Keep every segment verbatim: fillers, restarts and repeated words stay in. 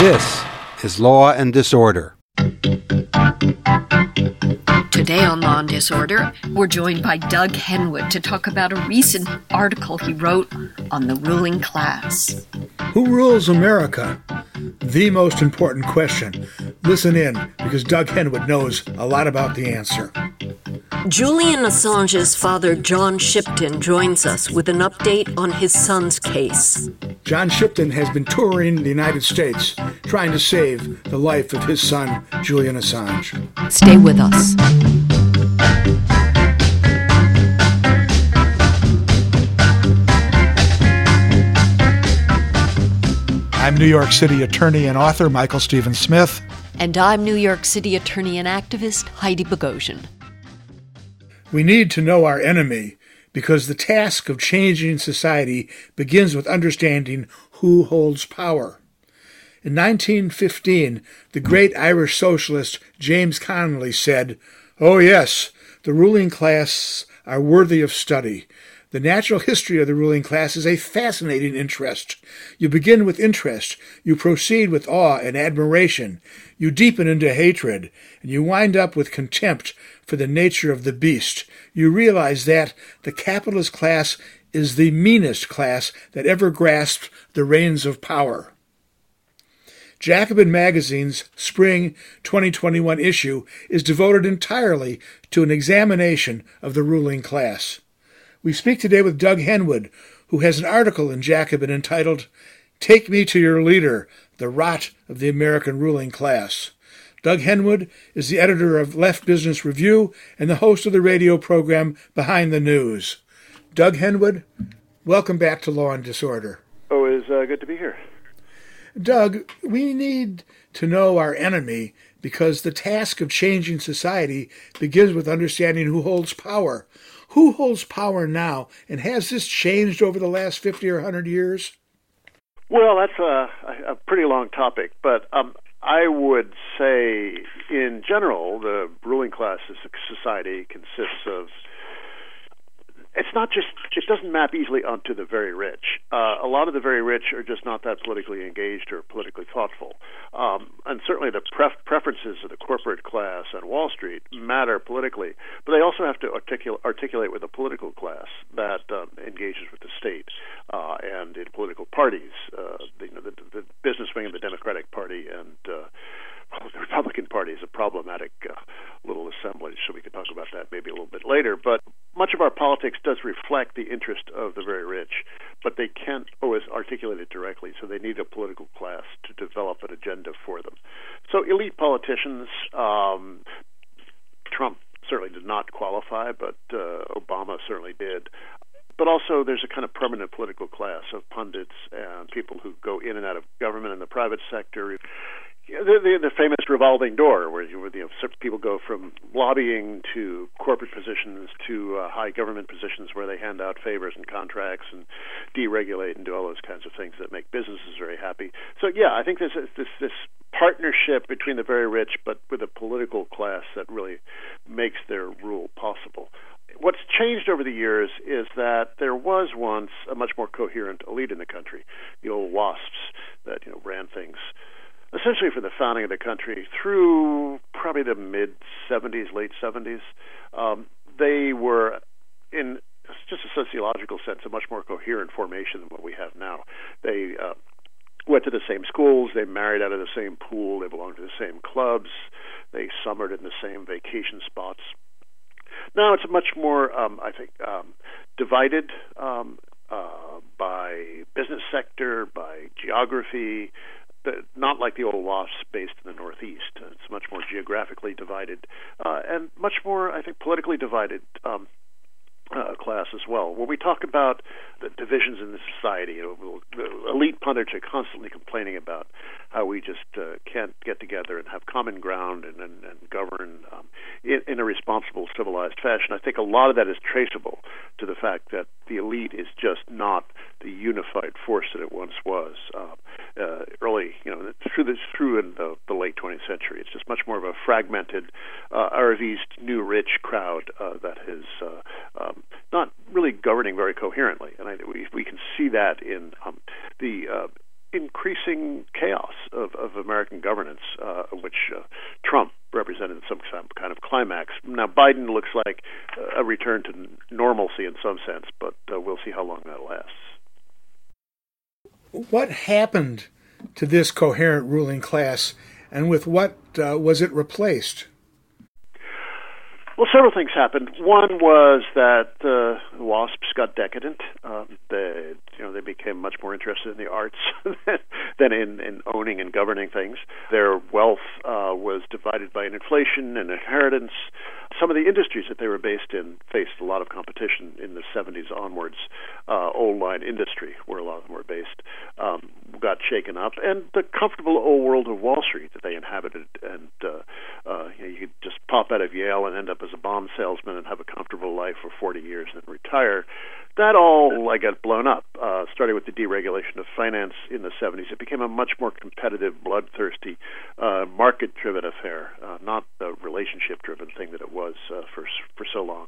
This is Law and Disorder. Today on Law and Disorder, we're joined by Doug Henwood to talk about a recent article he wrote on the ruling class. Who rules America? The most important question. Listen in, because Doug Henwood knows a lot about the answer. Julian Assange's father, John Shipton, joins us with an update on his son's case. John Shipton has been touring the United States, trying to save the life of his son, Julian Assange. Stay with us. I'm New York City attorney and author Michael Stephen Smith. And I'm New York City attorney and activist Heidi Bogosian. We need to know our enemy because the task of changing society begins with understanding who holds power. In nineteen fifteen, the great Irish socialist James Connolly said, "Oh yes, the ruling class are worthy of study. The natural history of the ruling class is a fascinating interest. You begin with interest, you proceed with awe and admiration, you deepen into hatred, and you wind up with contempt for the nature of the beast. You realize that the capitalist class is the meanest class that ever grasped the reins of power." Jacobin Magazine's spring twenty twenty-one issue is devoted entirely to an examination of the ruling class. We speak today with Doug Henwood, who has an article in Jacobin entitled, "Take Me to Your Leader, The Rot of the American Ruling Class." Doug Henwood is the editor of Left Business Review and the host of the radio program Behind the News. Doug Henwood, welcome back to Law and Disorder. Oh, it's uh, good to be here. Doug, we need to know our enemy because the task of changing society begins with understanding who holds power. Who holds power now, and has this changed over the last fifty or one hundred years? Well, that's a, a pretty long topic, but um, I would say, in general, the ruling class society consists of, it's not just, it doesn't map easily onto the very rich. Uh, a lot of the very rich are just not that politically engaged or politically thoughtful. Um, and certainly the pref- preferences of the corporate class on Wall Street matter politically, but they also have to articul- articulate with a political class that um, engages with the state uh, and in political parties. Uh, the, you know, the, the business wing of the Democratic Party and uh, well, the Republican Party is a problematic uh, little assemblage, so we could talk about that maybe a little bit later. But much of our politics does reflect the interest of the very rich, but they can't always articulate it directly, so they need a political class to develop an agenda for them. So elite politicians, um, Trump certainly did not qualify, but uh, Obama certainly did. But also there's a kind of permanent political class of pundits and people who go in and out of government and the private sector. The, the, the famous revolving door, where you, you know, people go from lobbying to corporate positions to uh, high government positions where they hand out favors and contracts and deregulate and do all those kinds of things that make businesses very happy. So, yeah, I think there's this, this partnership between the very rich but with a political class that really makes their rule possible. What's changed over the years is that there was once a much more coherent elite in the country, the old WASPs that, you know, ran things essentially for the founding of the country through probably the mid-seventies, late seventies. Um, they were, in just a sociological sense, a much more coherent formation than what we have now. They uh, went to the same schools, they married out of the same pool, they belonged to the same clubs, they summered in the same vacation spots. Now it's much more, um, I think, um, divided um, uh, by business sector, by geography, but not like the old WASPs based in the Northeast. It's much more geographically divided uh, and much more, I think, politically divided um, uh, class as well. When we talk about the divisions in the society, you know, the elite pundits are constantly complaining about how we just uh, can't get together and have common ground and, and, and govern um, in, in a responsible, civilized fashion. I think a lot of that is traceable to the fact that the elite is just not the unified force that it once was. Uh, uh, early, you know, through this, through in the, the late twentieth century, it's just much more of a fragmented, uh, Arvist, new rich crowd uh, that is uh, um, not really governing very coherently. And I, we, we can see that in um, the uh, incredible increasing chaos of, of American governance, uh, which uh, Trump represented some kind of climax. Now, Biden looks like a return to normalcy in some sense, but uh, we'll see how long that lasts. What happened to this coherent ruling class, and with what uh, was it replaced? Well, several things happened. One was that uh, the WASPs got decadent. Um, they, you know, they became much more interested in the arts than in, in owning and governing things. Their wealth uh, was divided by inflation and inheritance. Some of the industries that they were based in faced a lot of competition in the seventies onwards. Uh, old line industry, where a lot of them were based, um, got shaken up, and the comfortable old world of Wall Street that they inhabited. And uh, uh, you know, you could just pop out of Yale and end up as a bomb salesman and have a comfortable life for forty years and then retire. That all I got blown up. Uh, starting with the deregulation of finance in the seventies, it became a much more competitive, bloodthirsty, uh, market-driven affair, uh, not the relationship-driven thing that it was uh, for for so long.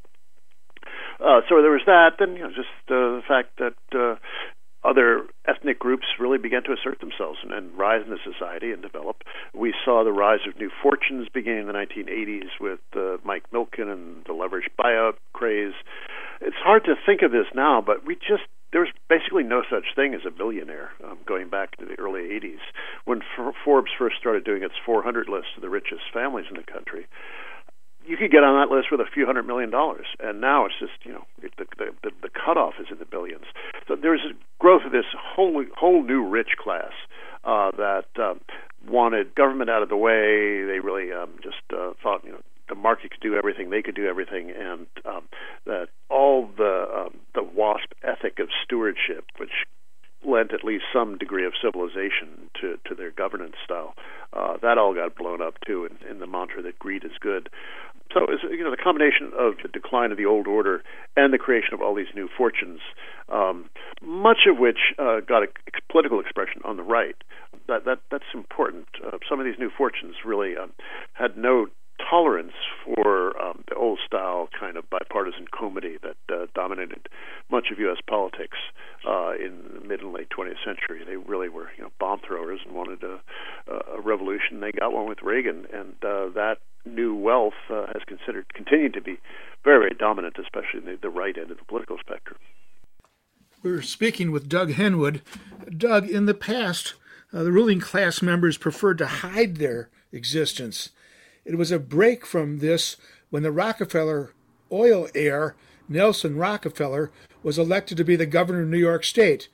Uh, so there was that. Then, you know, just uh, the fact that uh, other ethnic groups really began to assert themselves and, and rise into society and develop. We saw the rise of new fortunes beginning in the nineteen eighties with uh, Mike Milken and the leveraged buyout craze. It's hard to think of this now, but we just there was basically no such thing as a billionaire um, going back to the early eighties when F- Forbes first started doing its four hundred list of the richest families in the country. You could get on that list with a few hundred million dollars, and now it's just, you know, the the, the, the cutoff is in the billions. So there's a growth of this whole whole new rich class uh, that um, wanted government out of the way. They really um, just uh, thought, you know, the market could do everything, they could do everything, and um, that all the um, the WASP ethic of stewardship, which lent at least some degree of civilization to, to their governance style. Uh, that all got blown up, too, in, in the mantra that greed is good. So, it's, you know, the combination of the decline of the old order and the creation of all these new fortunes, um, much of which uh, got a political expression on the right. That, that That's important. Uh, some of these new fortunes really um, had no tolerance for um, the old-style kind of bipartisan comity that uh, dominated much of U S politics uh, in the mid and late twentieth century. They really were, you know, bomb throwers and wanted a, a revolution. They got one with Reagan, and uh, that new wealth uh, has considered continued to be very, very dominant, especially in the, the right end of the political spectrum. We're speaking with Doug Henwood. Doug, in the past, uh, the ruling class members preferred to hide their existence. It was a break from this when the Rockefeller oil heir, Nelson Rockefeller, was elected to be the governor of New York State.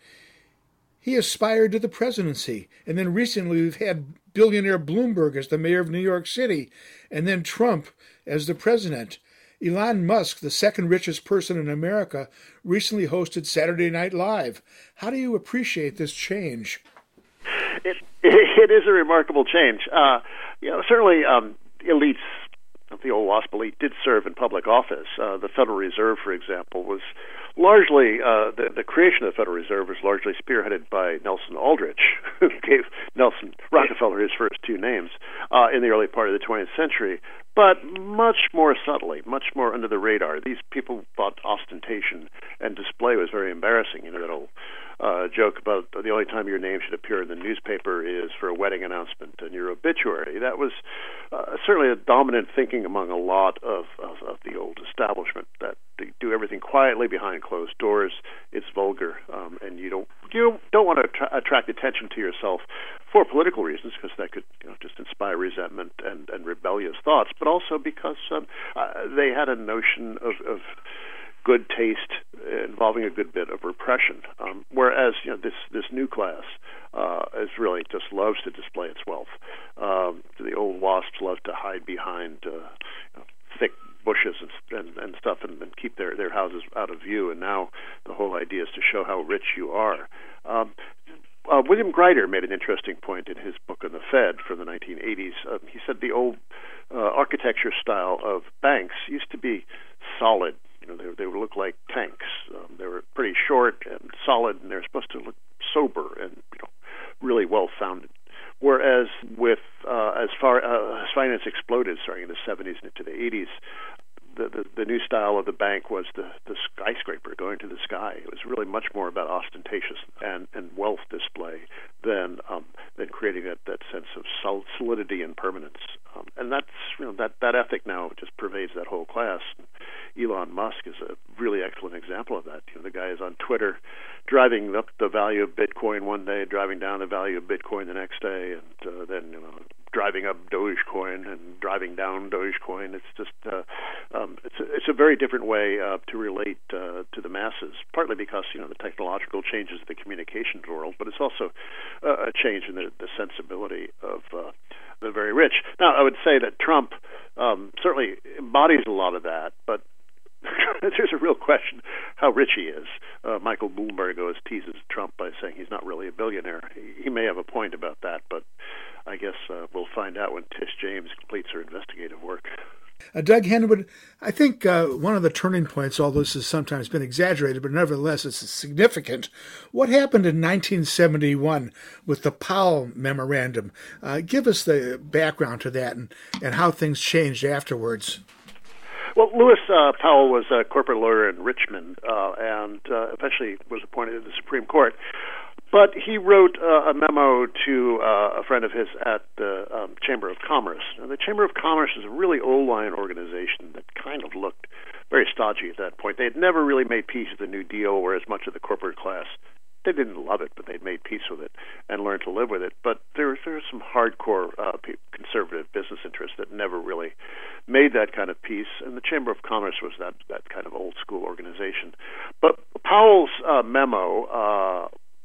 He aspired to the presidency, and then recently we've had billionaire Bloomberg as the mayor of New York City, and then Trump as the president. Elon Musk, the second richest person in America, recently hosted Saturday Night Live. How do you appreciate this change? It, it is a remarkable change. Uh, you know, certainly um, elites, the old WASP elite, did serve in public office. Uh, the Federal Reserve, for example, was largely, uh, the, the creation of the Federal Reserve was largely spearheaded by Nelson Aldrich, who gave Nelson Rockefeller his first two names uh, in the early part of the twentieth century, but much more subtly, much more under the radar. These people thought ostentation and display was very embarrassing. You know, that old uh, joke about the only time your name should appear in the newspaper is for a wedding announcement and your obituary. That was uh, certainly a dominant thinking among a lot of, of, of the old establishment, that they do everything quietly behind closed doors. It's vulgar, um, and you don't you don't want to attra- attract attention to yourself for political reasons, because that could, you know, just inspire resentment and, and rebellious thoughts, but also because um, uh, they had a notion of, of good taste involving a good bit of repression. Um, whereas, you know, this this new class uh, is really just loves to display its wealth. Um, the old WASPs love to hide behind uh, you know, thick bushes and, and, and stuff and, and keep their, their houses out of view. And now the whole idea is to show how rich you are. Um, Uh, William Greider made an interesting point in his book on the Fed from the nineteen eighties. Uh, he said the old uh, architecture style of banks used to be solid. You know, they, they would look like tanks. Um, they were pretty short and solid, and they're supposed to look sober and, you know, really well-founded. Whereas with uh, as far uh, as finance exploded, starting in the seventies and into the eighties, the, the, the new style of the bank was the, the skyscraper going to the sky. It was really much more about ostentatious and, and wealth display than um, than creating that, that sense of solidity and permanence. Um, and that's you know that, that ethic now just pervades that whole class. Elon Musk is a really excellent example of that. You know, the guy is on Twitter, driving up the value of Bitcoin one day, driving down the value of Bitcoin the next day, and uh, then you know driving up Dogecoin and driving down Dogecoin. It's just uh, um, it's a, it's a very different way uh, to relate uh, to the masses. Partly because you know the technological changes of the communications world, but it's also uh, a change in the, the sensibility of uh, the very rich. Now, I would say that Trump um, certainly embodies a lot of that, but there's a real question how rich he is. Uh, Michael Bloomberg always teases Trump by saying he's not really a billionaire. He, he may have a point about that, but I guess uh, we'll find out when Tish James completes her investigative work. Uh, Doug Henwood, I think uh, one of the turning points, although this has sometimes been exaggerated, but nevertheless it's significant. What happened in nineteen seventy-one with the Powell Memorandum? Uh, give us the background to that and, and how things changed afterwards. Well, Lewis uh, Powell was a corporate lawyer in Richmond uh, and uh, eventually was appointed to the Supreme Court. But he wrote uh, a memo to uh, a friend of his at the um, Chamber of Commerce. Now, the Chamber of Commerce is a really old-line organization that kind of looked very stodgy at that point. They had never really made peace with the New Deal, whereas much of the corporate class, they didn't love it, but they'd made peace with it and learned to live with it. But there, there were some hardcore uh, conservative business interests that never really made that kind of peace, and the Chamber of Commerce was that, that kind of old-school organization. But Powell's uh, memo... Uh,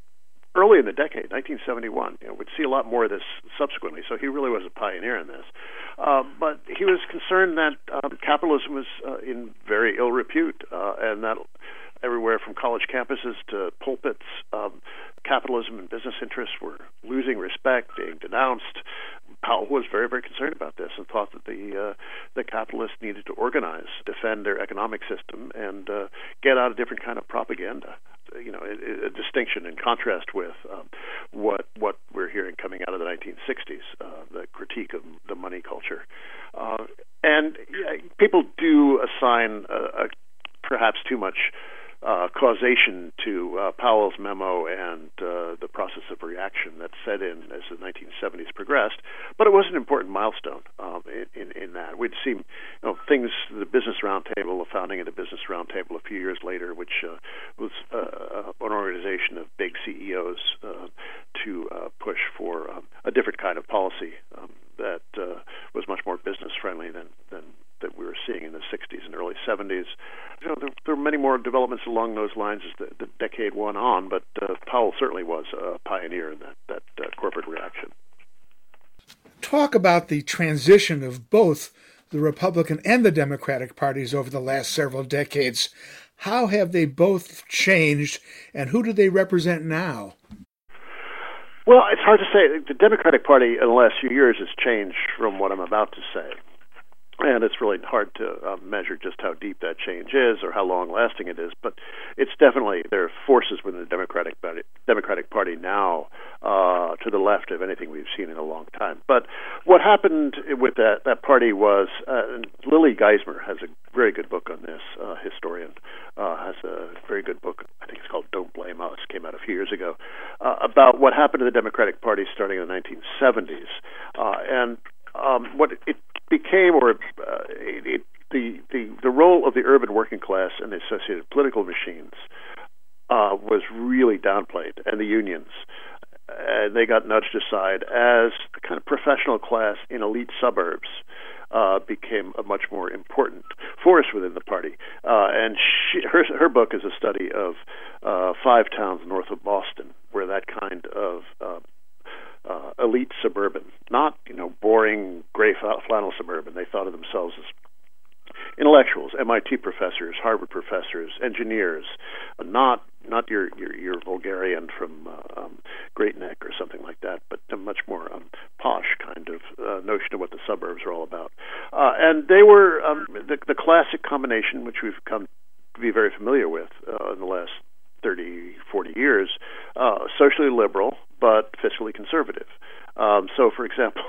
Early in the decade, nineteen seventy-one, you know, we'd see a lot more of this subsequently, so he really was a pioneer in this. Uh, but he was concerned that um, capitalism was uh, in very ill repute, uh, and that everywhere from college campuses to pulpits, um, capitalism and business interests were losing respect, being denounced. Powell was very, very concerned about this and thought that the uh, the capitalists needed to organize, defend their economic system, and uh, get out a different kind of propaganda. You know, a, a distinction in contrast with um, what what we're hearing coming out of the nineteen sixties, uh, the critique of the money culture. Uh, and yeah, people do assign a, a, perhaps too much uh, causation to uh, Powell's memo and uh, the process of reaction that set in as the nineteen seventies progressed. But it was an important milestone um, in, in, in that. We'd seen you know, things, the Business Roundtable, the founding of the Business Roundtable a few years later, which uh, was uh, an organization of big C E Os uh, to uh, push for um, a different kind of policy um, that uh, was much more business-friendly than, than that we were seeing in the sixties and early seventies. You know, there, there were many more developments along those lines as the, the decade went on, but uh, Powell certainly was a pioneer in that, that uh, corporate reaction. Talk about the transition of both the Republican and the Democratic parties over the last several decades. How have they both changed, and who do they represent now? Well, it's hard to say. The Democratic Party in the last few years has changed from what I'm about to say. And it's really hard to uh, measure just how deep that change is or how long-lasting it is. But it's definitely, there are forces within the Democratic Party, Democratic Party now uh, to the left of anything we've seen in a long time. But what happened with that, that party was, uh, Lily Geismer has a very good book on this, uh, historian, uh, has a very good book, I think it's called Don't Blame Us, came out a few years ago, uh, about what happened to the Democratic Party starting in the nineteen seventies. Uh, and um, what it became, or uh, it, it, the, the the role of the urban working class and the associated political machines uh, was really downplayed, and the unions. And they got nudged aside as the kind of professional class in elite suburbs uh, became a much more important force within the party. Uh, and she, her her book is a study of uh, five towns north of Boston, where that kind of uh, Uh, elite suburban, not, you know, boring gray flannel suburban. They thought of themselves as intellectuals, M I T professors, Harvard professors, engineers, uh, not not your, your, your Bulgarian from uh, um, Great Neck or something like that, but a much more um, posh kind of uh, notion of what the suburbs are all about. Uh, and they were um, the, the classic combination, which we've come to be very familiar with uh, in the last thirty, forty years, uh, socially liberal, but fiscally conservative. Um, so, for example,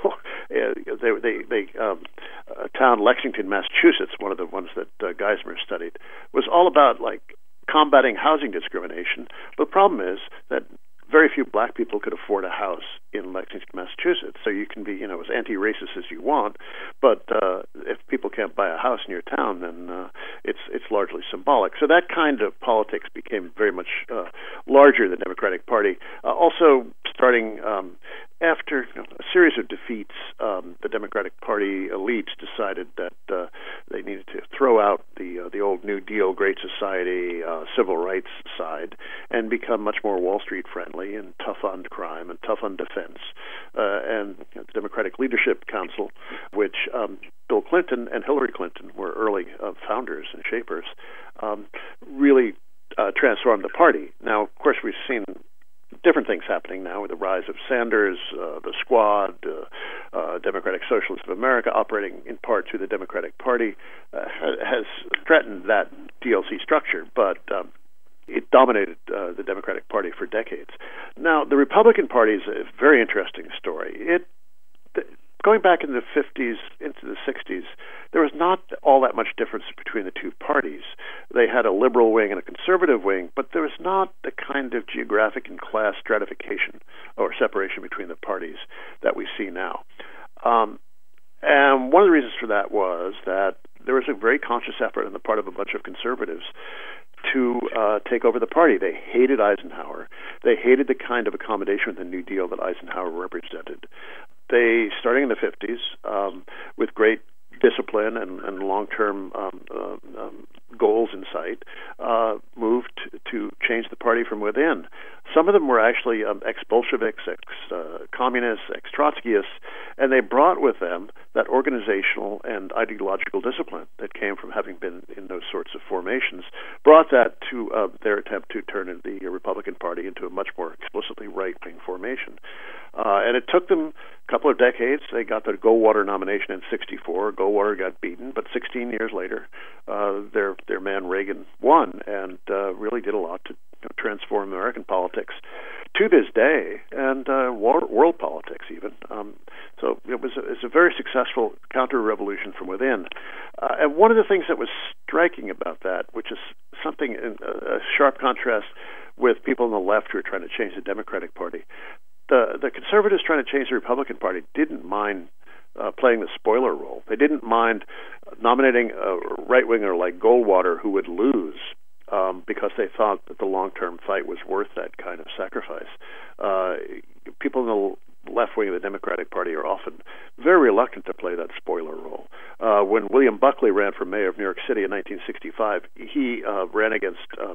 uh, they they, they um, a town, Lexington, Massachusetts, one of the ones that uh, Geismar studied, was all about like combating housing discrimination. But the problem is that very few black people could afford a house in Lexington, Massachusetts. So you can be, you know, as anti-racist as you want, but uh, if people can't buy a house in your town, then uh, it's it's largely symbolic. So that kind of politics became very much uh, larger than the Democratic Party. Uh, also, starting um, after you know, a series of defeats, um, the Democratic Party elites decided that uh, they needed to throw out the uh, the old New Deal, Great Society, uh, civil rights side, and become much more Wall Street friendly and tough on crime and tough on defense. Uh, and you know, the Democratic Leadership Council, which um, Bill Clinton and Hillary Clinton were early uh, founders and shapers, um, really uh, transformed the party. Now, of course, we've seen different things happening now with the rise of Sanders, uh, the Squad, uh, uh, Democratic Socialists of America, operating in part through the Democratic Party, uh, has threatened that D L C structure, but um, it dominated uh, the Democratic Party for decades. Now, the Republican Party is a very interesting story. It th- Going back in the fifties into the sixties, there was not all that much difference between the two parties. They had a liberal wing and a conservative wing, but there was not the kind of geographic and class stratification or separation between the parties that we see now. Um, and one of the reasons for that was that there was a very conscious effort on the part of a bunch of conservatives to uh, take over the party. They hated Eisenhower. They hated the kind of accommodation with the New Deal that Eisenhower represented. They, starting in the fifties, um, with great discipline and, and long-term um, uh, um, goals in sight, uh, moved to change the party from within. Some of them were actually um, ex-Bolsheviks, ex-communists, uh, ex-Trotskyists, and they brought with them that organizational and ideological discipline that came from having been in those sorts of formations, brought that to uh, their attempt to turn the Republican Party into a much more explicitly right-wing formation. Uh, and it took them a couple of decades. They got the Goldwater nomination in sixty-four. Goldwater got beaten, but sixteen years later, uh, their their man Reagan won and uh, really did a lot to you know, transform American politics to this day, and uh, world, world politics even. Um, so it was a, it was a very successful counter-revolution from within. Uh, and one of the things that was striking about that, which is something in a, a sharp contrast with people on the left who are trying to change the Democratic Party, the the conservatives trying to change the Republican Party didn't mind uh, playing the spoiler role. They didn't mind nominating a right-winger like Goldwater who would lose um, because they thought that the long-term fight was worth that kind of sacrifice. Uh, people in the left wing of the Democratic Party are often very reluctant to play that spoiler role. Uh, when William Buckley ran for mayor of New York City in nineteen sixty-five, he uh, ran against uh,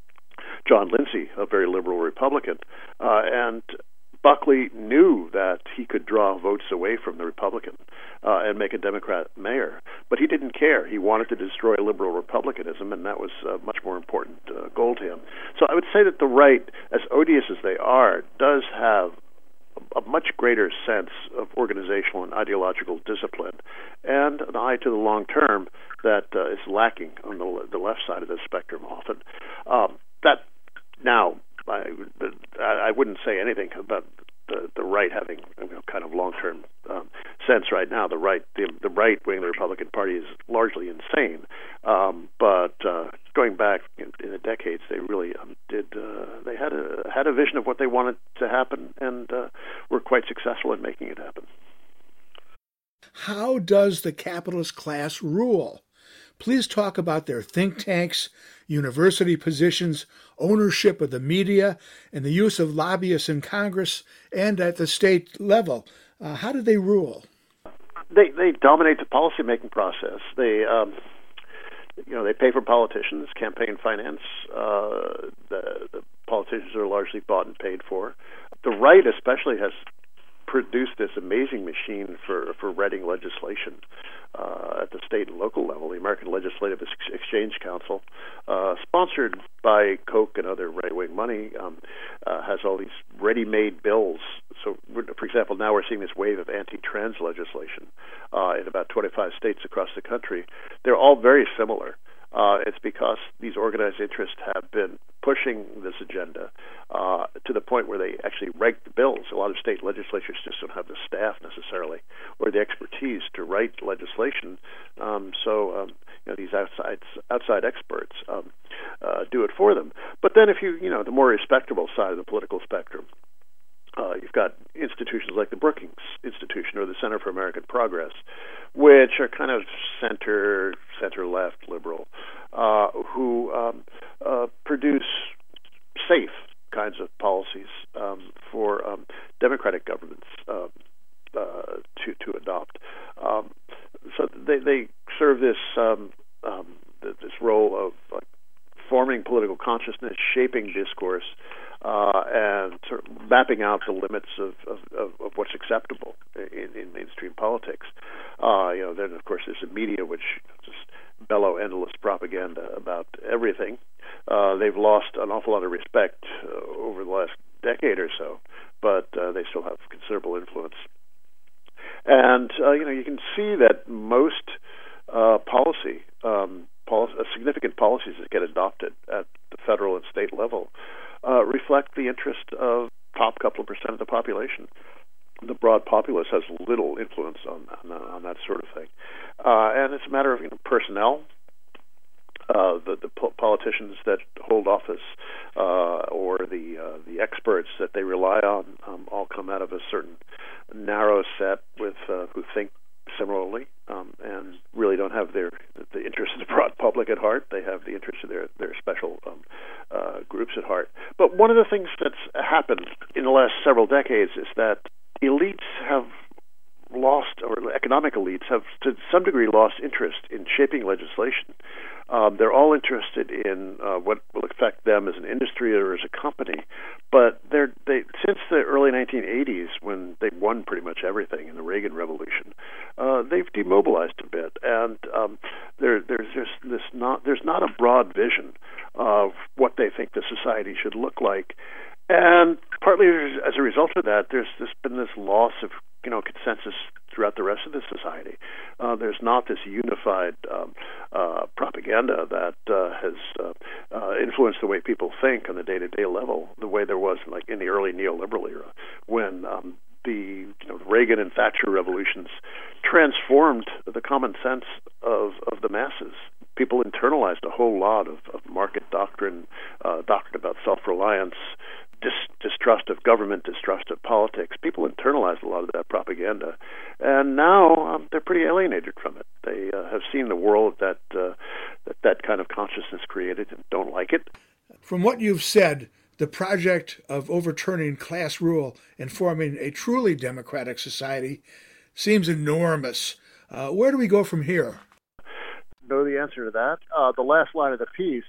John Lindsay, a very liberal Republican, uh, and Buckley knew that he could draw votes away from the Republican uh, and make a Democrat mayor, but he didn't care. He wanted to destroy liberal republicanism, and that was a much more important uh, goal to him. So I would say that the right, as odious as they are, does have a, a much greater sense of organizational and ideological discipline and an eye to the long term that uh, is lacking on the, the left side of the spectrum often. Um, that now, I, I wouldn't say anything about the, the right having you know, kind of long-term um, sense right now. The right, the, the right wing of the Republican Party is largely insane. Um, but uh, going back in, in the decades, they really um, did. Uh, they had a had a vision of what they wanted to happen, and uh, were quite successful in making it happen. How does the capitalist class rule? Please talk about their think tanks, university positions, ownership of the media, and the use of lobbyists in Congress and at the state level. Uh, how do they rule? They they dominate the policymaking process. They um, you know they pay for politicians, campaign finance. Uh, the, the politicians are largely bought and paid for. The right, especially, has produced this amazing machine for for writing legislation. Uh, at the state and local level, the American Legislative Ex- Exchange Council, uh, sponsored by Koch and other right-wing money, um, uh, has all these ready-made bills. So, for example, now we're seeing this wave of anti-trans legislation uh, in about twenty-five states across the country. They're all very similar. Uh, it's because these organized interests have been pushing this agenda uh, to the point where they actually write the bills. A lot of state legislatures just don't have the staff necessarily or the expertise to write legislation. Um, so um, you know, these outside outside experts um, uh, do it for them. But then, if you you know the more respectable side of the political spectrum. Uh, you've got institutions like the Brookings Institution or the Center for American Progress, which are kind of center, center-left liberal, uh, who um, uh, produce safe kinds of policies um, for um, democratic governments um, uh, to to adopt. Um, so they they serve this um, um, this role of like, forming political consciousness, shaping discourse. Uh, and sort of mapping out the limits of, of, of, of what's acceptable in, in mainstream politics. Uh, you know, then of course there's the media, which just bellow endless propaganda about everything. Uh, they've lost an awful lot of respect uh, over the last decade or so, but uh, they still have considerable influence. And uh, you know, you can see that most uh, policy, um, policy, uh, significant policies that get adopted at the federal and state level. Uh, reflect the interest of top couple of percent of the population. The broad populace has little influence on on, on that sort of thing, uh, and it's a matter of you know, personnel. Uh, the the po- politicians that hold office uh, or the uh, the experts that they rely on um, all come out of a certain narrow set with uh, who think similarly um, and really don't have their the interest of the broad public at heart. They have the interest of their their special um, uh, groups at heart. But one of the things that's happened in the last several decades is that elites have lost, or economic elites have to some degree lost interest in shaping legislation. Um, they're all interested in uh, what will affect them as an industry or as a company, but they're they since the early nineteen eighties, when they won pretty much everything in the Reagan Revolution, uh, they've demobilized a bit, and um, there, there's just this not there's not a broad vision of what they think the society should look like, and partly as a result of that, there's, there's been this loss of you know consensus throughout the rest of the society. Uh, there's not this unified um, uh, propaganda that uh, has uh, uh, influenced the way people think on the day-to-day level, the way there was like in the early neoliberal era, when um, the you know, Reagan and Thatcher revolutions transformed the common sense of, of the masses. People internalized a whole lot of, of market doctrine, uh, doctrine about self-reliance, Dis- distrust of government, distrust of politics. People internalized a lot of that propaganda, and now um, they're pretty alienated from it. They uh, have seen the world that, uh, that that kind of consciousness created and don't like it. From what you've said, the project of overturning class rule and forming a truly democratic society seems enormous. Uh, where do we go from here? Know the answer to that. Uh, the last line of the piece,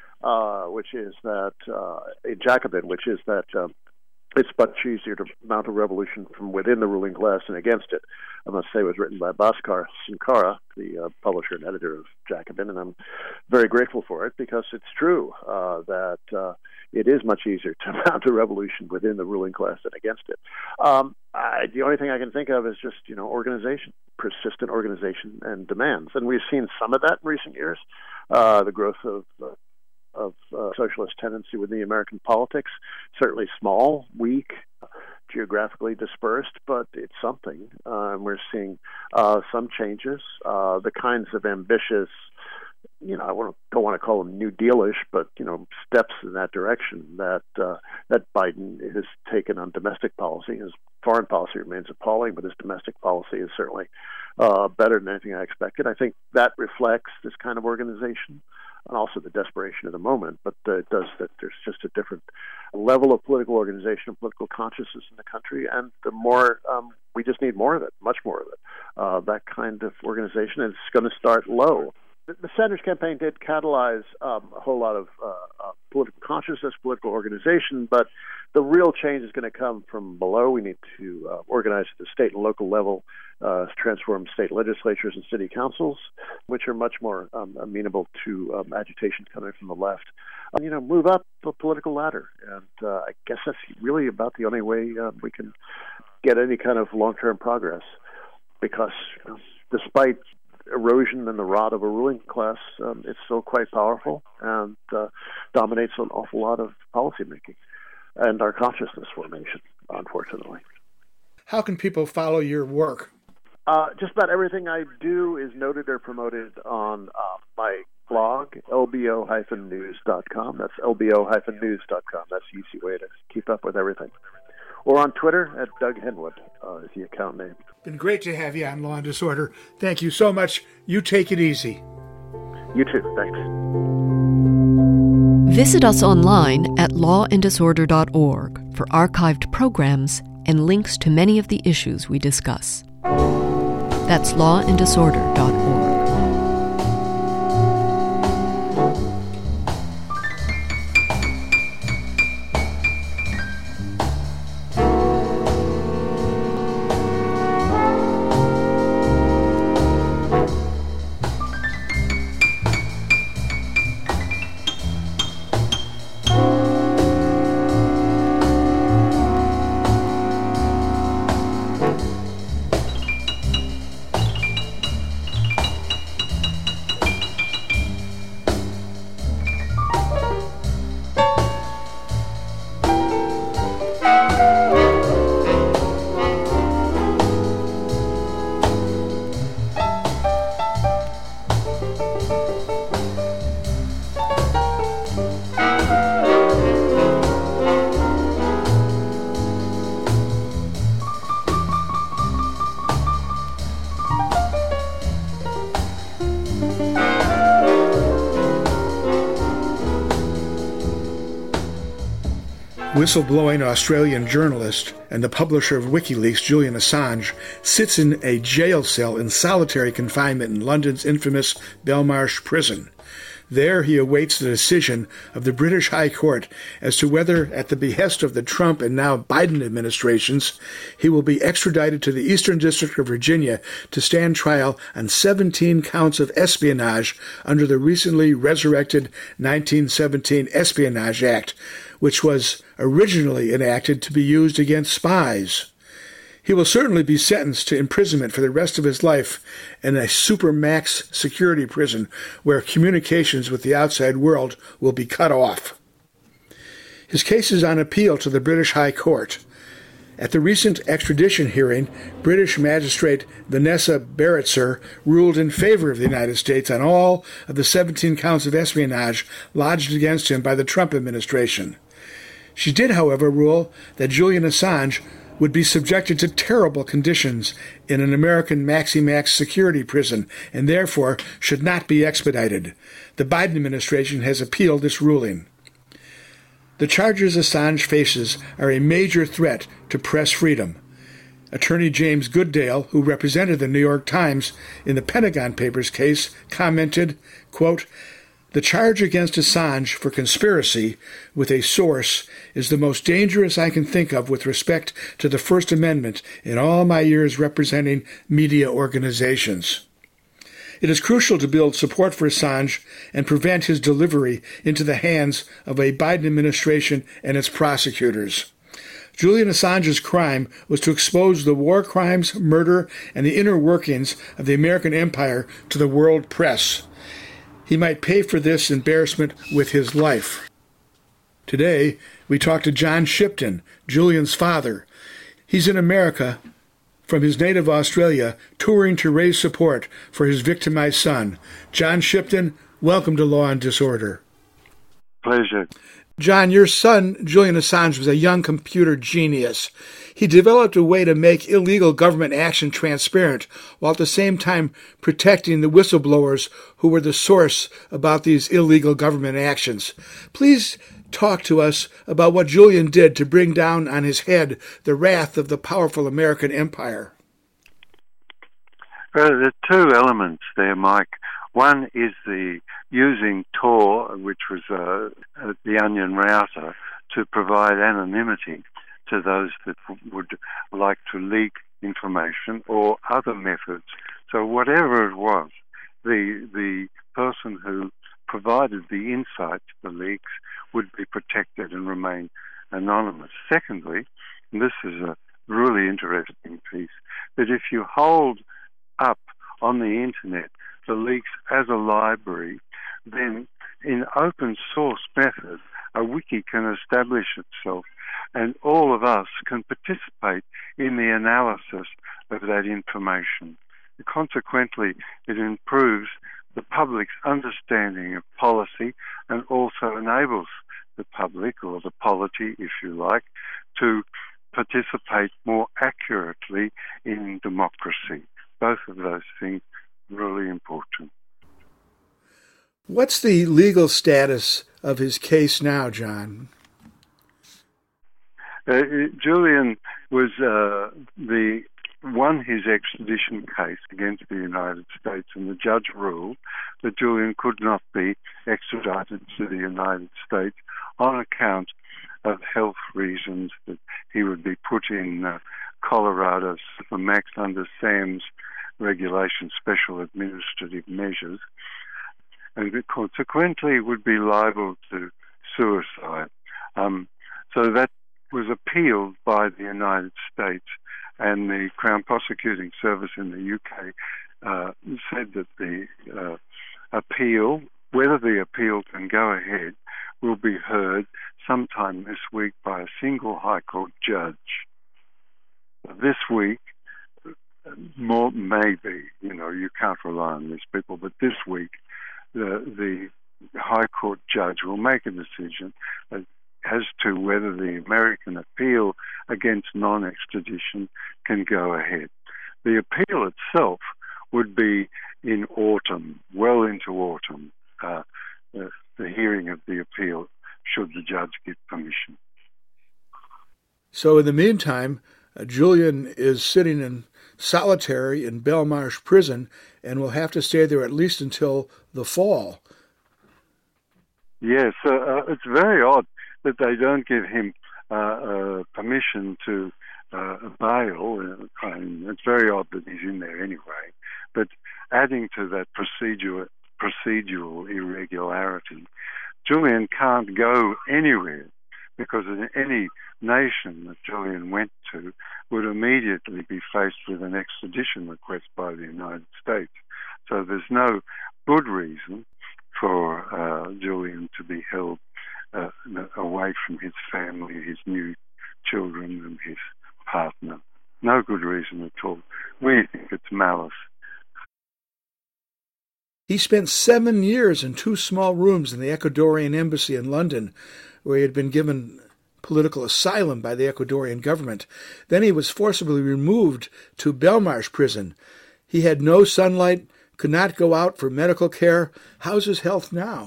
Uh, which is that uh, a Jacobin, which is that um, it's much easier to mount a revolution from within the ruling class than against it. I must say it was written by Bhaskar Sankara, the uh, publisher and editor of Jacobin, and I'm very grateful for it because it's true uh, that uh, it is much easier to mount a revolution within the ruling class than against it. Um, I, the only thing I can think of is just, you know, organization, persistent organization and demands. And we've seen some of that in recent years, uh, the growth of uh, of uh, socialist tendency within the American politics, certainly small, weak, geographically dispersed, but it's something. Uh, and we're seeing uh, some changes, uh, the kinds of ambitious, you know, I don't want to call them New Deal-ish, but, you know, steps in that direction that uh, that Biden has taken on domestic policy. His foreign policy remains appalling, but his domestic policy is certainly uh, better than anything I expected. I think that reflects this kind of organization, and also the desperation of the moment, but uh, it does that there's just a different level of political organization and political consciousness in the country, and the more, um, we just need more of it, much more of it, uh, that kind of organization, and it's going to start low. The, the Sanders campaign did catalyze um, a whole lot of uh, uh, political consciousness, political organization, but the real change is going to come from below. We need to uh, organize at the state and local level, uh, transform state legislatures and city councils, which are much more um, amenable to um, agitation coming from the left. And, you know, move up the political ladder. And uh, I guess that's really about the only way uh, we can get any kind of long-term progress. Because, you know, despite erosion in the rod of a ruling class, um, it's still quite powerful and uh, dominates an awful lot of policymaking and our consciousness formation, unfortunately. How can people follow your work? Uh, just about everything I do is noted or promoted on uh, my blog, L B O news dot com. That's L B O news dot com. That's the easy way to keep up with everything. Or on Twitter at Doug Henwood uh, is the account name. Been great to have you on Law and Disorder. Thank you so much. You take it easy. You too. Thanks. Visit us online at law and disorder dot org for archived programs and links to many of the issues we discuss. That's law and disorder dot org. Whistleblowing Australian journalist and the publisher of WikiLeaks, Julian Assange, sits in a jail cell in solitary confinement in London's infamous Belmarsh prison. There he awaits the decision of the British High Court as to whether, at the behest of the Trump and now Biden administrations, he will be extradited to the Eastern District of Virginia to stand trial on seventeen counts of espionage under the recently resurrected nineteen seventeen Espionage Act, which was originally enacted to be used against spies. He will certainly be sentenced to imprisonment for the rest of his life in a supermax security prison where communications with the outside world will be cut off. His case is on appeal to the British High Court. At the recent extradition hearing, British magistrate Vanessa Barretzer ruled in favor of the United States on all of the seventeen counts of espionage lodged against him by the Trump administration. She did, however, rule that Julian Assange would be subjected to terrible conditions in an American maxi-max security prison and therefore should not be expedited. The Biden administration has appealed this ruling. The charges Assange faces are a major threat to press freedom. Attorney James Goodale, who represented the New York Times in the Pentagon Papers case, commented, quote, "The charge against Assange for conspiracy with a source is the most dangerous I can think of with respect to the First Amendment in all my years representing media organizations. It is crucial to build support for Assange and prevent his delivery into the hands of a Biden administration and its prosecutors. Julian Assange's crime was to expose the war crimes, murder, and the inner workings of the American empire to the world press. He might pay for this embarrassment with his life." Today, we talk to John Shipton, Julian's father. He's in America from his native Australia, touring to raise support for his victimized son. John Shipton, welcome to Law and Disorder. Pleasure. John, your son, Julian Assange, was a young computer genius. He developed a way to make illegal government action transparent, while at the same time protecting the whistleblowers who were the source about these illegal government actions. Please talk to us about what Julian did to bring down on his head the wrath of the powerful American empire. Well, there are two elements there, Mike. One is the using Tor, which was uh, the Onion router, to provide anonymity to those that would like to leak information or other methods. So whatever it was, the the person who provided the insight to the leaks would be protected and remain anonymous. Secondly, and this is a really interesting piece, that if you hold up on the internet the leaks as a library, then in open source method, a wiki can establish itself and all of us can participate in the analysis of that information. Consequently, it improves the public's understanding of policy and also enables the public, or the polity, if you like, to participate more accurately in democracy. Both of those things really important. What's the legal status of his case now, John? Uh, Julian was uh, the won his extradition case against the United States, and the judge ruled that Julian could not be extradited to the United States on account of health reasons, that he would be put in uh, Colorado Max under SAM's regulation, special administrative measures, and consequently would be liable to suicide. Um, so that was appealed by the United States, and the Crown Prosecuting Service in the U K uh, said that the uh, appeal, whether the appeal can go ahead, will be heard sometime this week by a single High Court judge. This week, more maybe, you know, you can't rely on these people, but this week, the, the High Court judge will make a decision uh, as to whether the American appeal against non-extradition can go ahead. The appeal itself would be in autumn, well into autumn, uh, uh, the hearing of the appeal, should the judge give permission. So in the meantime, uh, Julian is sitting in solitary in Belmarsh prison and will have to stay there at least until the fall. Yes, uh, uh, it's very odd that they don't give him uh, uh, permission to uh, bail. I mean, it's very odd that he's in there anyway. But adding to that procedural, procedural irregularity, Julian can't go anywhere, because in any nation that Julian went to would immediately be faced with an extradition request by the United States. So there's no good reason for uh, Julian to be held uh, away from his family, his new children and his partner. No good reason at all. We think it's malice. He spent seven years in two small rooms in the Ecuadorian embassy in London, where he had been given political asylum by the Ecuadorian government. Then he was forcibly removed to Belmarsh prison. He had no sunlight, could not go out for medical care. How's his health now?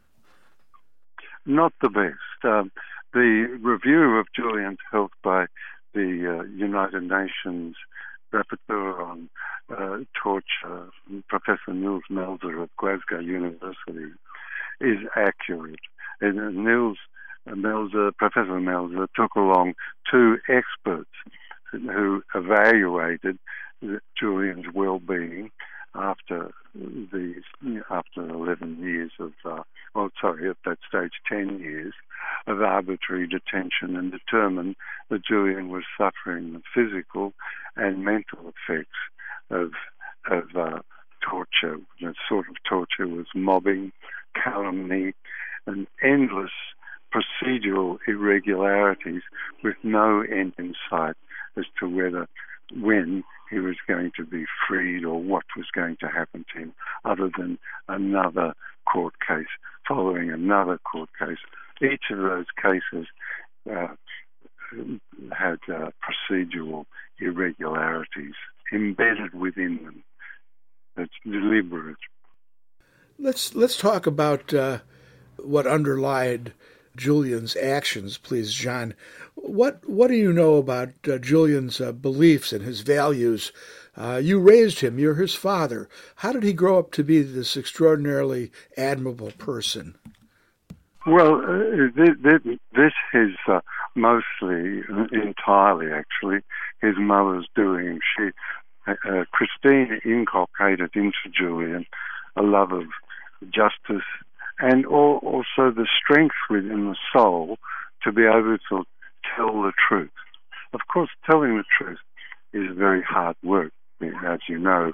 Not the best. Um, the review of Julian's health by the uh, United Nations Rapporteur on uh, Torture, Professor Nils Melzer of Glasgow University, is accurate. And uh, Nils Melzer, Professor Melzer, took along two experts who evaluated Julian's well-being after the after eleven years of, uh, well, sorry, at that stage ten years of arbitrary detention, and determined that Julian was suffering the physical and mental effects of of uh, torture. The sort of torture was mobbing, calumny, and endless procedural irregularities with no end in sight as to whether, when he was going to be freed or what was going to happen to him, other than another court case following another court case. Each of those cases uh, had uh, procedural irregularities embedded within them. It's deliberate. Let's let's talk about uh, what underlied Julian's actions, please, John. What what do you know about uh, Julian's uh, beliefs and his values? Uh, you raised him. You're his father. How did he grow up to be this extraordinarily admirable person? Well, uh, this, this is uh, mostly, entirely actually, his mother's doing. She, uh, Christine inculcated into Julian a love of justice and also the strength within the soul to be able to tell the truth. Of course, telling the truth is very hard work, as you know,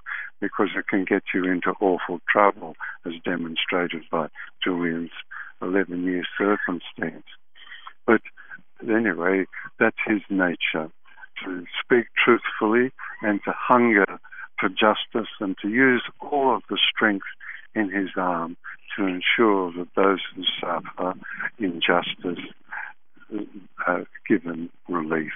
because it can get you into awful trouble, as demonstrated by Julian's eleven-year circumstance. But anyway, that's his nature, to speak truthfully and to hunger for justice and to use all of the strength in his arm to ensure that those who suffer injustice are given relief.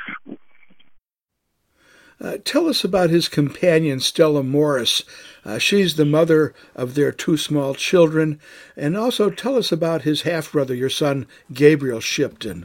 Uh, tell us about his companion, Stella Morris. Uh, she's the mother of their two small children. And also tell us about his half-brother, your son, Gabriel Shipton.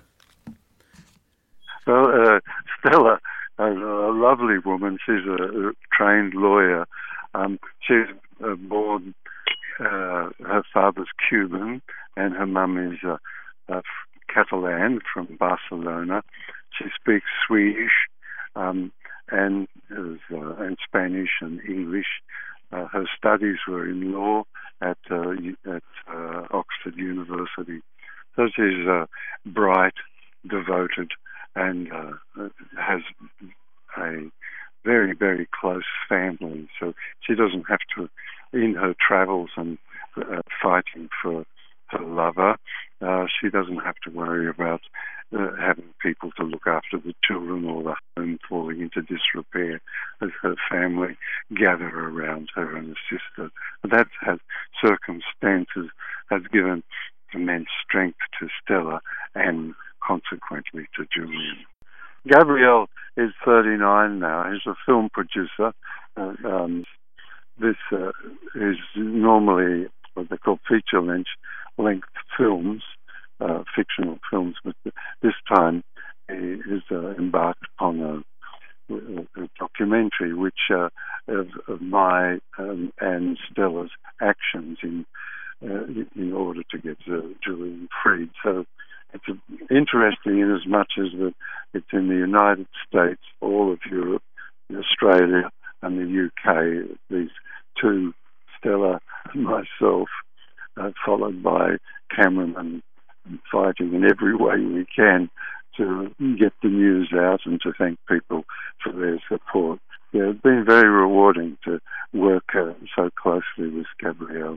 Well, uh, Stella, a, a lovely woman. She's a, a trained lawyer. Um, she's uh, born, uh, her father's Cuban, and her mum is uh, uh, Catalan from Barcelona. She speaks Swedish, um, and uh, and Spanish and English. Uh, her studies were in law at uh, at uh, Oxford University. So she's uh, bright, devoted, and uh, has a very, very close family. So she doesn't have to, in her travels and uh, fighting for her lover, uh, she doesn't have to worry about uh, having people to look after the children or the home falling into disrepair as her family gather around her and assist her. That has circumstances has given immense strength to Stella and consequently to Julian. Gabriel is thirty-nine now. He's a film producer. Uh, um, this uh, is normally what they call feature-length length films, uh, fictional films, but this time he is uh, embarked upon a, a documentary which uh, of, of my um, and Stella's actions in uh, in order to get uh, Julian freed. So it's interesting in as much as that it's in the United States, all of Europe, Australia, and the U K. These two, Stella and myself, uh, followed by cameramen, fighting in every way we can to get the news out and to thank people for their support. Yeah, it's been very rewarding to work uh, so closely with Gabriel.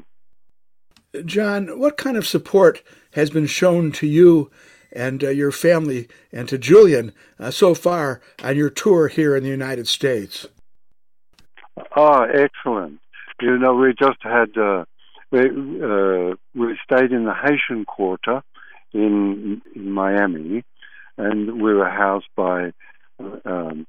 John, what kind of support has been shown to you and uh, your family and to Julian uh, so far on your tour here in the United States? Oh, excellent. You know, we just had, uh, we, uh, we stayed in the Haitian Quarter in, in Miami, and we were housed by um,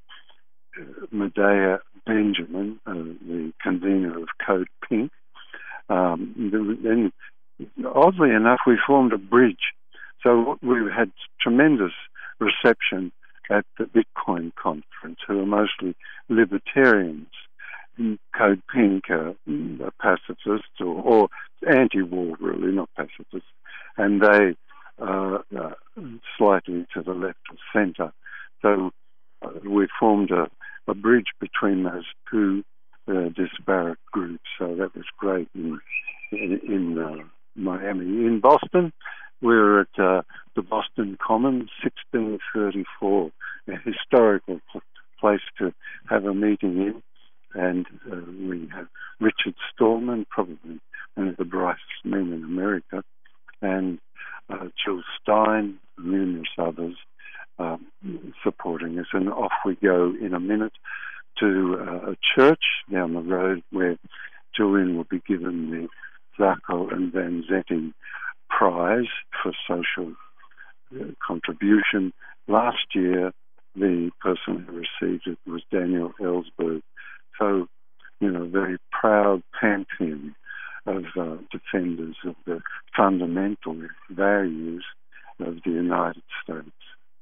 Medea Benjamin, uh, the convener of Code Pink. Um, then, oddly enough, we formed a bridge. So we had tremendous reception at the Bitcoin conference, who are mostly libertarians. Code Pink, uh, pacifists, or, or anti-war, really, not pacifists. And they uh, uh, slightly to the left of centre. So uh, we formed a, a bridge between those two Uh, disparate groups, so that was great in in, in uh, Miami. In Boston, we were at uh, the Boston Commons, sixteen thirty-four, a historical place to have a meeting in, and uh, we had Richard Stallman, probably one of the brightest men in America, and uh, Jill Stein, numerous others um, supporting us, and off we go in a minute to uh, a church down the road where Julian will be given the Zacco and Vanzetti Prize for social uh, contribution. Last year, the person who received it was Daniel Ellsberg. So, you know, very proud pantheon of uh, defenders of the fundamental values of the United States.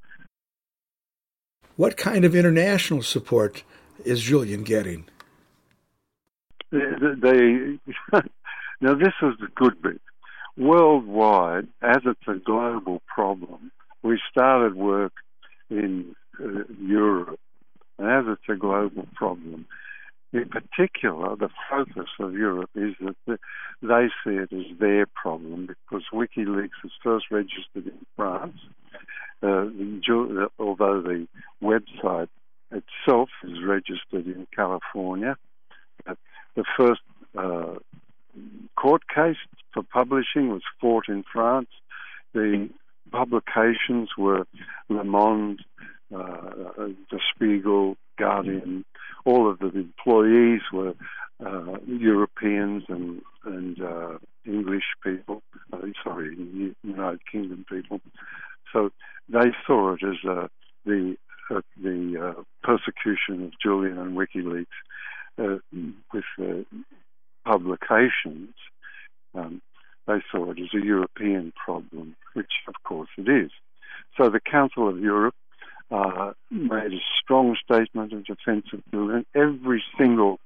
What kind of international support is Julian getting? They, they now this is the good bit. Worldwide, as it's a global problem, we started work in uh, Europe, and as it's a global problem, in particular, the focus of Europe is that they see it as their problem because WikiLeaks was first registered in France, uh, although the website itself is registered in California. Uh, the first uh, court case for publishing was fought in France. The publications were Le Monde, uh, Der Spiegel, Guardian. All of the employees were uh, Europeans and, and uh, English people, uh, sorry, United Kingdom people. So they saw it as uh, the uh, the uh, persecution of Julian and WikiLeaks uh, with uh, publications. Um, they saw it as a European problem, which of course it is. So the Council of Europe uh, made a strong statement of defence of Julian. Every single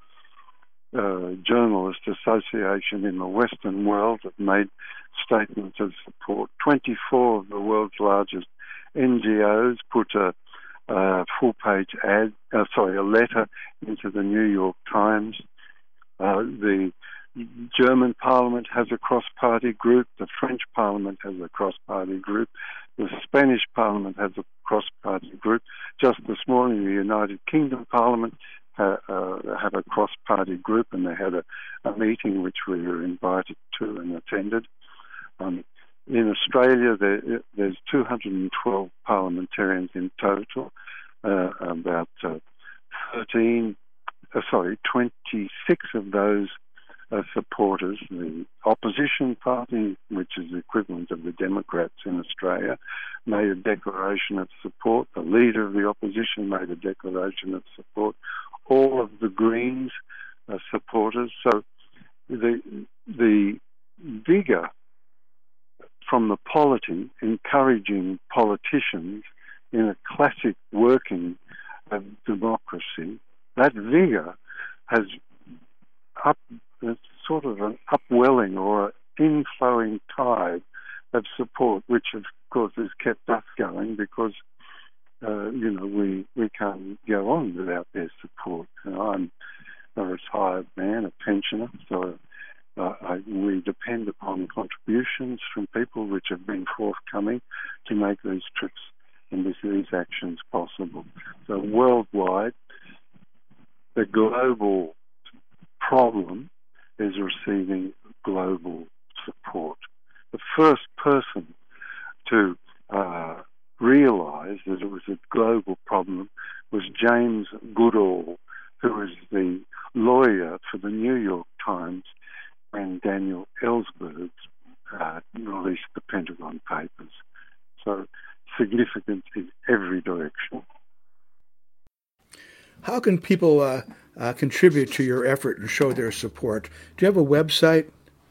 uh, journalist association in the Western world have made statements of support. twenty-four of the world's largest N G Os put a, a full-page ad, uh, sorry, a letter into the New York Times. Uh, the German Parliament has a cross-party group. The French Parliament has a cross-party group. The Spanish Parliament has a cross-party group. Just this morning, the United Kingdom Parliament ha, uh, have a cross-party group, and they had a, a meeting which we were invited to and attended. Um, in Australia, there, there's two hundred twelve parliamentarians in total. Uh, about uh, thirteen, uh, sorry, twenty-six of those uh, supporters. The opposition party, which is the equivalent of the Democrats in Australia, made a declaration of support. The leader of the opposition made a declaration of support. All of the Greens are supporters. So the the vigour from the polity, encouraging politicians in a classic working of democracy, that vigour has up, sort of an upwelling or an inflowing tide of support, which of course has kept us going because, uh, you know, we, we can't go on without their support. You know, I'm a retired man, a pensioner, so Uh, I, we depend upon contributions from people which have been forthcoming to make these trips and this, these actions possible. So worldwide, the global problem is receiving global support. The first person to uh, realise that it was a global problem was James Goodall, who was the lawyer for the New York Times when Daniel Ellsberg uh, released the Pentagon Papers. So significant in every direction. How can people uh, uh, contribute to your effort and show their support? Do you have a website?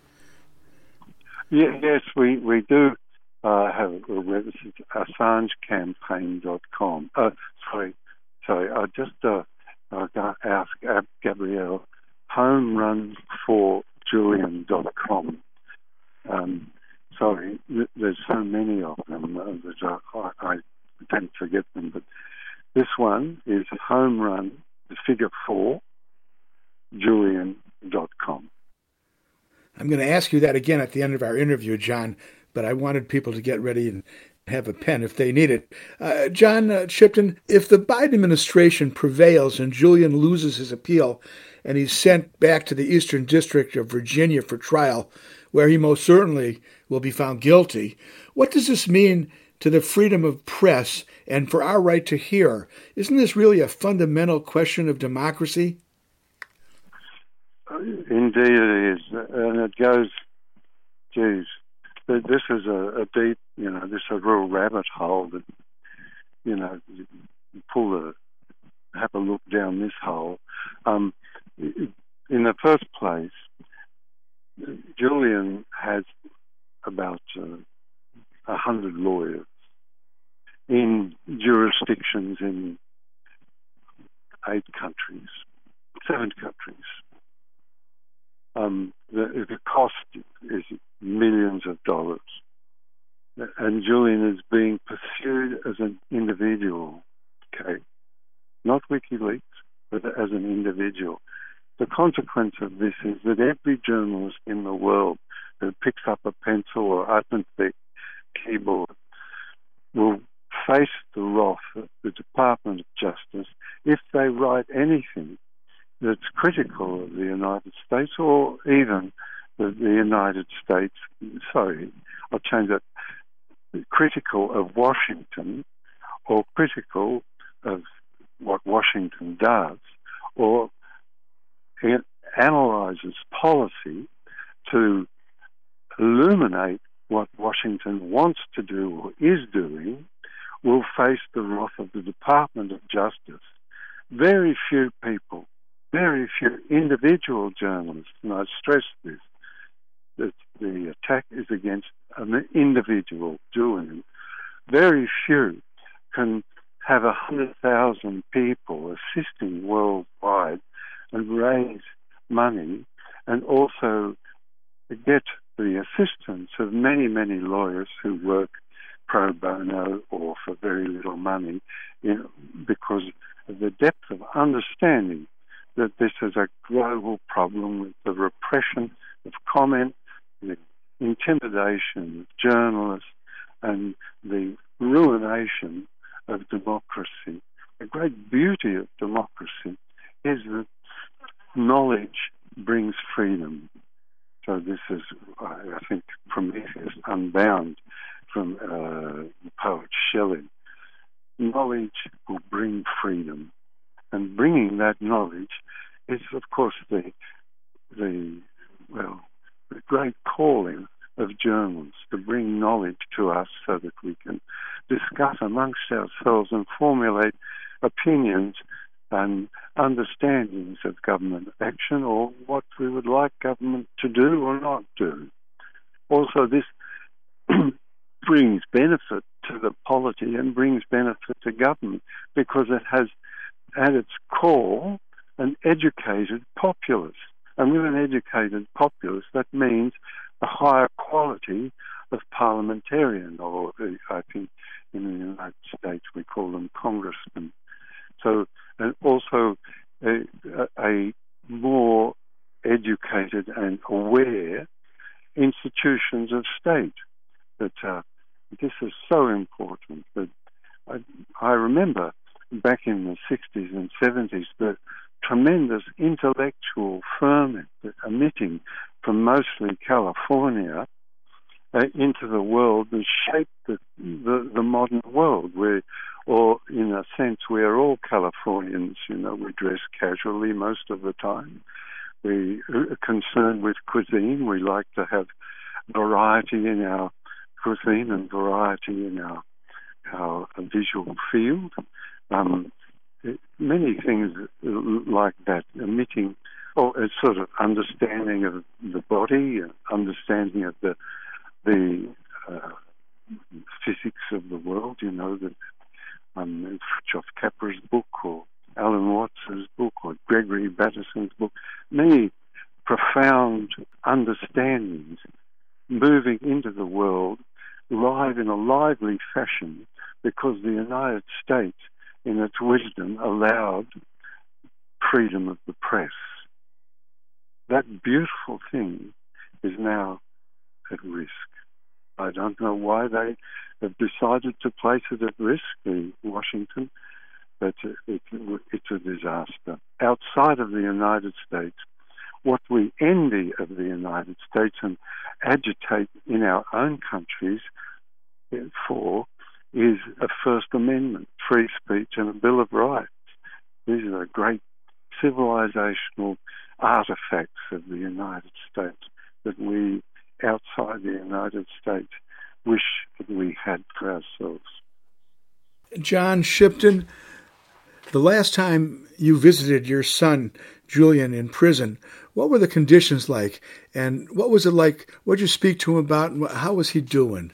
Yeah, yes, we, we do uh, have a website, assange campaign dot com. Uh, sorry, sorry, I just uh, I ask Gabrielle, home run for Julian dot com. Um, sorry, th- there's so many of them uh, that I, I tend to forget them, but this one is home run, the figure four, Julian dot com. I'm going to ask you that again at the end of our interview, John, but I wanted people to get ready and have a pen if they need it. Uh, John uh, Shipton, if the Biden administration prevails and Julian loses his appeal and he's sent back to the Eastern District of Virginia for trial, where he most certainly will be found guilty, what does this mean to the freedom of press and for our right to hear? Isn't this really a fundamental question of democracy? Indeed it is. And it goes, geez, this is a, a deep, you know, this is a real rabbit hole that, you know, you pull the, have a look down this hole. Um, in the first place, Julian has about uh, a hundred lawyers in jurisdictions in eight countries, seven countries. Um, the, the cost is millions of dollars. And Julian is being pursued as an individual, okay? Not WikiLeaks, but as an individual. The consequence of this is that every journalist in the world who picks up a pencil or opens their keyboard will face the wrath of the Department of Justice if they write anything that's critical of the United States, or even the, the United States, sorry, I'll change that, critical of Washington, or critical of what Washington does, or it analyzes policy to illuminate what Washington wants to do or is doing, will face the wrath of the Department of Justice. Very few people, very few individual journalists, and I stress this, that the attack is against an individual doing it. Very few can have a hundred thousand people assisting worldwide and raise money, and also get the assistance of many, many lawyers who work pro bono or for very little money, you know, because of the depth of understanding that this is a global problem with the repression of comment, the intimidation of journalists, and the ruination of democracy. The great beauty of democracy is that knowledge brings freedom. So this is, I think, Prometheus Unbound from uh, the poet Shelley. Knowledge will bring freedom, and bringing that knowledge is, of course, the the well, the great calling of journalists, to bring knowledge to us so that we can discuss amongst ourselves and formulate opinions and understandings of government action, or what we would like government to do or not do. Also, this brings benefit to the polity and brings benefit to government, because it has at its core an educated populace. And with an educated populace, that means a higher quality of parliamentarian, or I think in the United States we call them congressmen. So, and also a, a more educated and aware institutions of state. That uh, this is so important. That I, I remember back in the sixties and seventies the tremendous intellectual ferment emitting from mostly California uh, into the world and shaped the, the, the modern world, where, or in a sense, we're all Californians. You know, we dress casually most of the time. We are concerned with cuisine. We like to have variety in our cuisine and variety in our, our visual field. Um, many things like that, emitting, or a sort of understanding of the body, understanding of the the uh, physics of the world. You know, that um, Fritjof Capra's book, or Alan Watts's book, or Gregory Batterson's book, many profound understandings moving into the world live in a lively fashion, because the United States, in its wisdom, allowed freedom of the press. That beautiful thing is now at risk. I don't know why they have decided to place it at risk, the Washington, but it, it's a disaster. Outside of the United States, what we envy of the United States and agitate in our own countries for is a First Amendment, free speech, and a Bill of Rights. These are the great civilizational artifacts of the United States that we, outside the United States, wish that we had for ourselves. John Shipton, the last time you visited your son, Julian, in prison, what were the conditions like? And what was it like? What did you speak to him about? And how was he doing?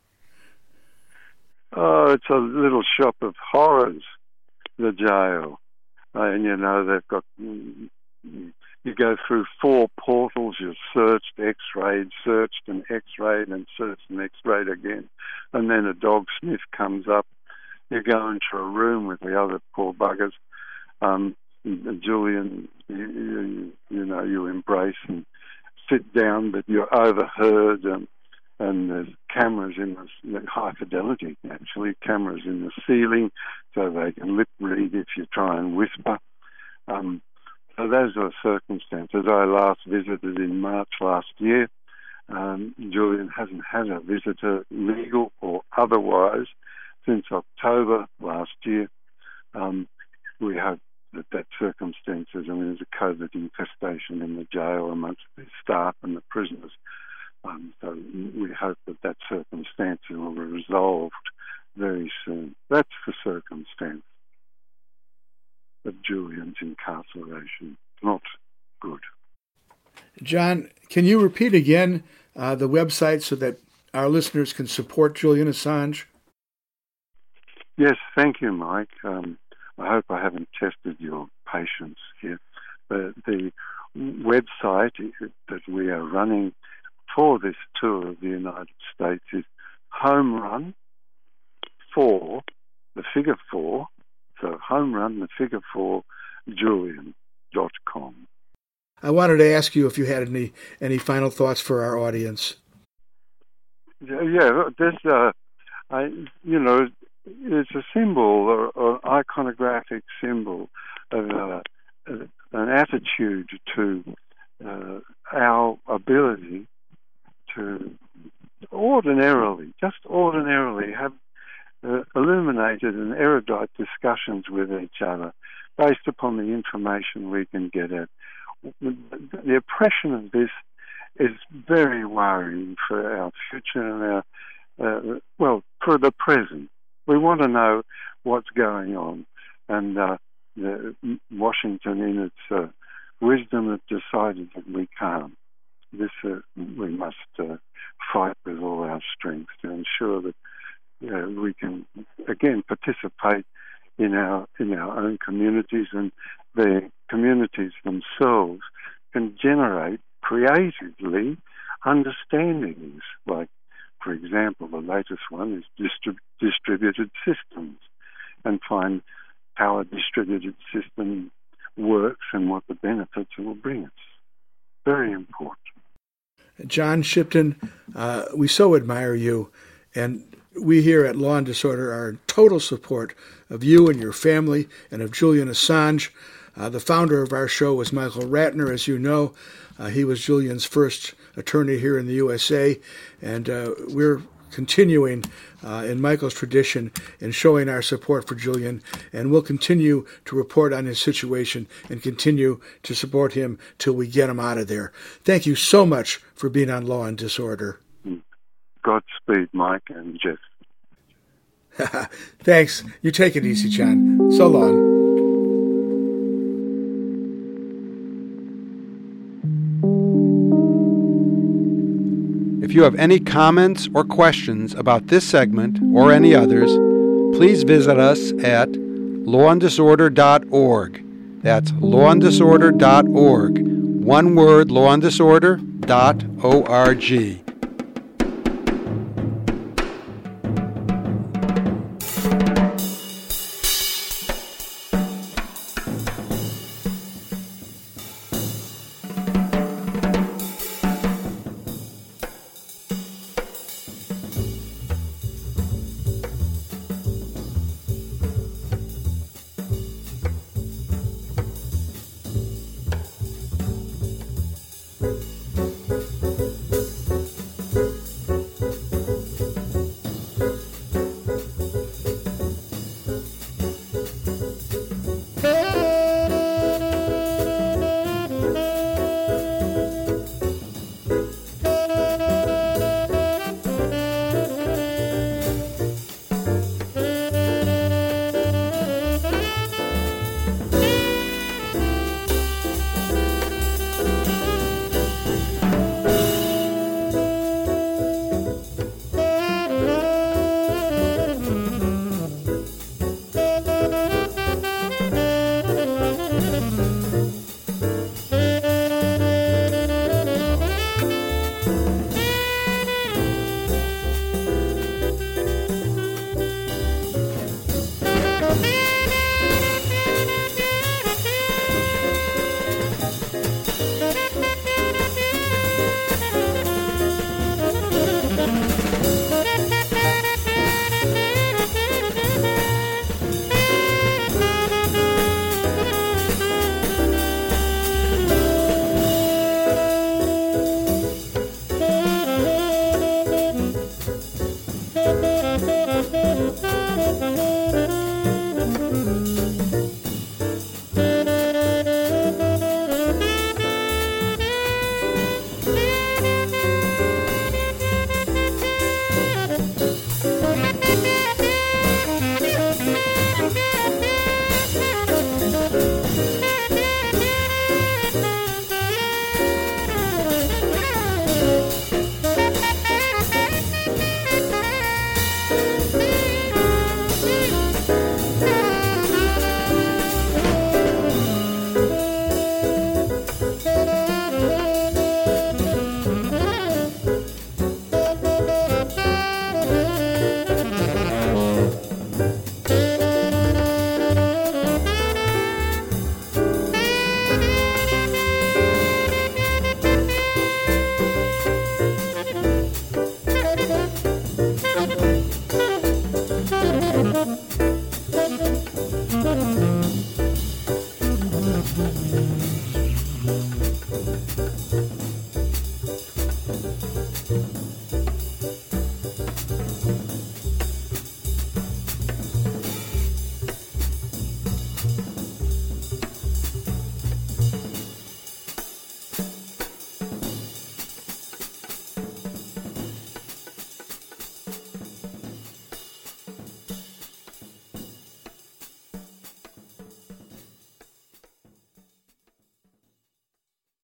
Oh, it's a little shop of horrors, the jail. Uh, and, you know, they've got, you go through four portals, you're searched, x-rayed, searched and x-rayed and searched and x-rayed again. And then a dog sniff comes up. You go into a room with the other poor buggers. Um, Julian, you, you, you know, you embrace and sit down, but you're overheard, and, and there's cameras in the, high fidelity, actually, cameras in the ceiling, so they can lip read if you try and whisper. Um, So those are circumstances. I last visited in March last year. Um, Julian hasn't had a visitor, legal or otherwise, since October last year. Um, we hope that that circumstances, I mean, there's a COVID infestation in the jail amongst the staff and the prisoners. Um, so we hope that that circumstance will be resolved very soon. That's the circumstance of Julian's incarceration. Not good. John, can you repeat again uh, the website so that our listeners can support Julian Assange? Yes, thank you, Mike. Um, I hope I haven't tested your patience here. But the website that we are running for this tour of the United States is Home Run for the figure four, so Home Run the figure four Julian dot com. I wanted to ask you if you had any any final thoughts for our audience. Yeah, there's uh, I you know. It's a symbol, or, or iconographic symbol of uh, an attitude to uh, our ability to ordinarily, just ordinarily, have uh, illuminated and erudite discussions with each other based upon the information we can get at. The oppression of this is very worrying for our future and our, uh, well, for the present. We want to know what's going on, and uh, the, Washington, in its uh, wisdom, has decided that we can't. This uh, we must uh, fight with all our strength to ensure that uh, we can again participate in our in our own communities, and the communities themselves can generate creatively understandings like. For example, the latest one is distrib- distributed systems, and find how a distributed system works and what the benefits it will bring us. Very important. John Shipton, uh, we so admire you, and we here at Law and Disorder are in total support of you and your family and of Julian Assange. Uh, the founder of our show was Michael Ratner, as you know. Uh, he was Julian's first attorney here in the U S A, and uh, we're continuing uh, in Michael's tradition in showing our support for Julian, and we'll continue to report on his situation and continue to support him till we get him out of there. Thank you so much for being on Law and Disorder. Godspeed, Mike and Jeff. Thanks. You take it easy, John. So long. If you have any comments or questions about this segment or any others, please visit us at law and disorder dot org. That's law and disorder dot org. One word, law and disorder dot org.